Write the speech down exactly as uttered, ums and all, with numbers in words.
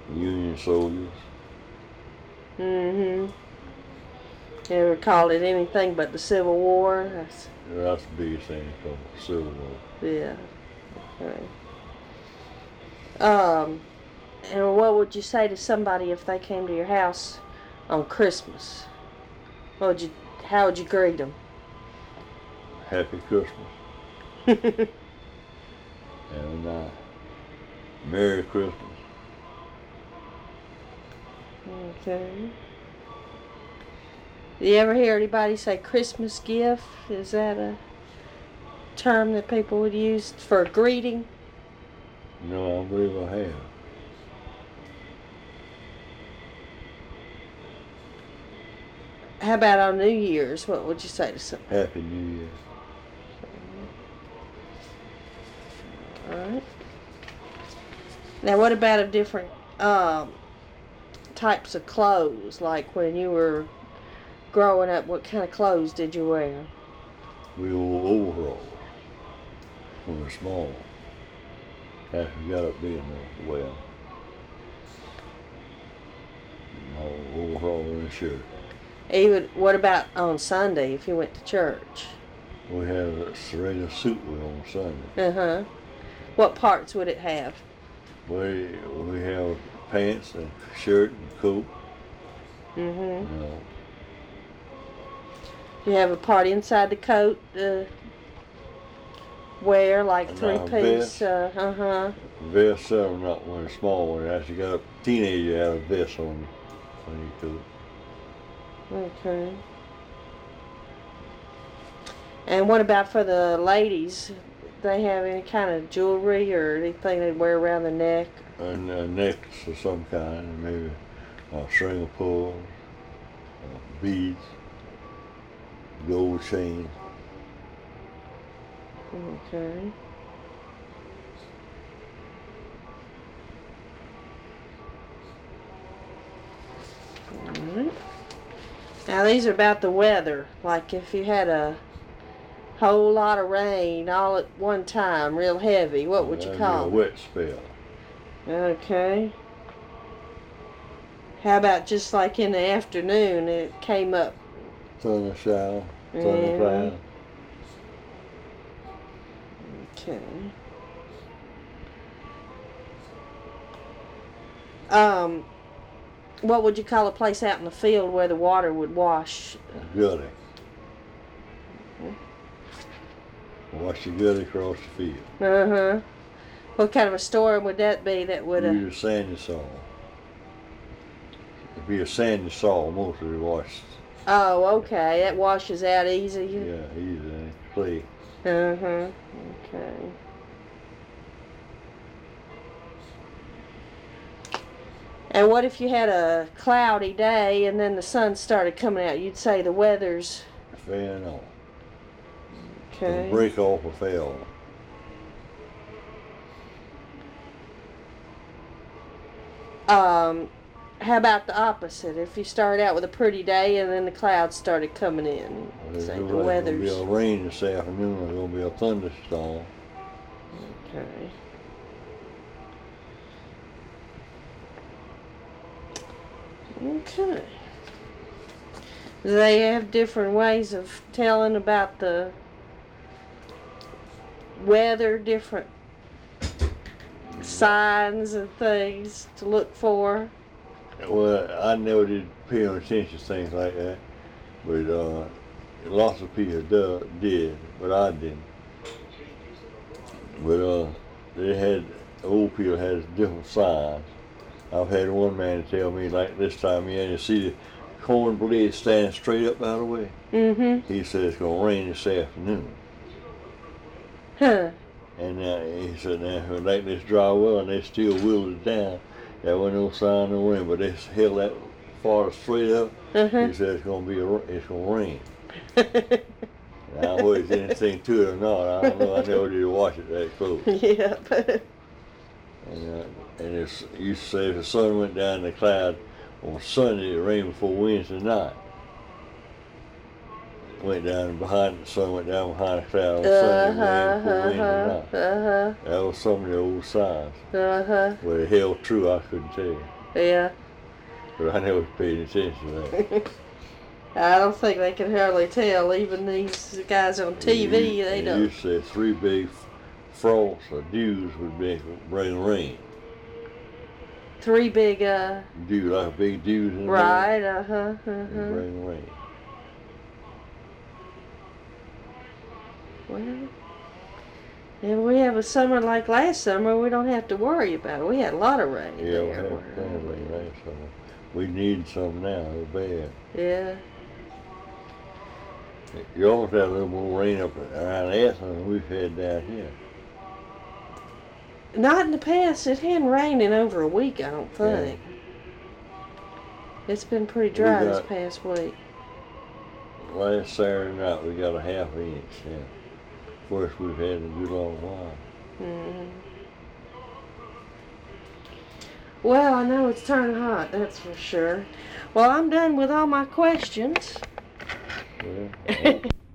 Union soldiers. Mm-hmm. You ever called it anything but the Civil War? That's, That's the biggest thing called the Civil War. yeah. Okay. Um, and what would you say to somebody if they came to your house on Christmas? What would you? How would you greet them? Happy Christmas. And uh, Merry Christmas. Okay. Do you ever hear anybody say Christmas gift? Is that a term that people would use for a greeting? No, I believe I have. How about on New Year's? What would you say to some? Happy New Year. All right. Now, what about a different um, types of clothes? Like when you were growing up, what kind of clothes did you wear? We wore overalls when we were small. After we got up being well. No overall and a shirt. Even what about on Sunday if you went to church? We had a regular suit on Sunday. Uh huh. What parts would it have? We we have pants and shirt and coat. Mm-hmm. You know, You have a part inside the coat to wear, like And three a piece. vest. Uh huh. vest, uh, not one small one. As you got a teenager, you had a vest on on your coat. Okay. And what about for the ladies? They have any kind of jewelry or anything they wear around the neck? And a necklace of some kind, and maybe a string of pearls, uh, beads, gold chain. Okay. Alright. Now these are about the weather. Like if you had a whole lot of rain all at one time, real heavy, what would you That'd call be a it? wet spell. Okay. How about just like in the afternoon it came up? Thunder shower, Yeah. thundercloud. Okay. Um, what would you call a place out in the field where the water would wash? Gully. Wash your gully across the field. Uh huh. What kind of a storm would that be? That would have. Use a sandy soil. It'd be a sandy soil mostly washed. Oh, okay. That washes out easy. Yeah, easy. Clay. Uh huh. Okay. And what if you had a cloudy day and then the sun started coming out? You'd say the weather's Fan on. okay. Break off a fell. Um, how about the opposite? If you started out with a pretty day and then the clouds started coming in, There's say the gonna weather's be a rain this afternoon. There's gonna be a thunderstorm. okay. Okay. They have different ways of telling about the weather, different signs and things to look for. Well, I never did pay attention to things like that, but uh, lots of people do, did, but I didn't. But uh, they had old people had different signs. I've had one man tell me like this time of year, you see the corn blade standing straight up out of the way. Mm-hmm. He said it's gonna rain this afternoon. Huh. And uh, he said, now, like this dry well, and they still willed it down. There wasn't no sign of rain, but they held that far straight up. Uh-huh. He said it's gonna be a, it's gonna rain. Now, whether it's anything to it or not, I don't know. I never did watch it that close. Yep. And, uh, and it's, you say if the sun went down in the cloud on Sunday, it rained before Wednesday night. Went down behind, the sun went down behind the cloud on Sunday, it rained before Wednesday night. Uh-huh. That was some of the old signs. Uh-huh. Whether it held true, I couldn't tell you. Yeah. But I never paid attention to that. I don't think they can hardly tell. Even these guys on T V, they You don't. used to say three big frosts or dews would be, bring rain. Three big, uh... Dew, like big dews in Right, there. uh-huh, uh-huh. And bring rain. Well, if we have a summer like last summer, we don't have to worry about it. We had a lot of rain Yeah, we there. had plenty of rain last summer. We need some now, real bad. Yeah. You almost had a little more rain up around Athens than we've had down here. Not in the past. It hadn't rained in over a week, I don't think. Yeah. It's been pretty dry this past week. Last Saturday night we got a half inch, yeah. First we've had in a good long while. Mm-hmm. Well, I know it's turning hot, that's for sure. Well, I'm done with all my questions. Well,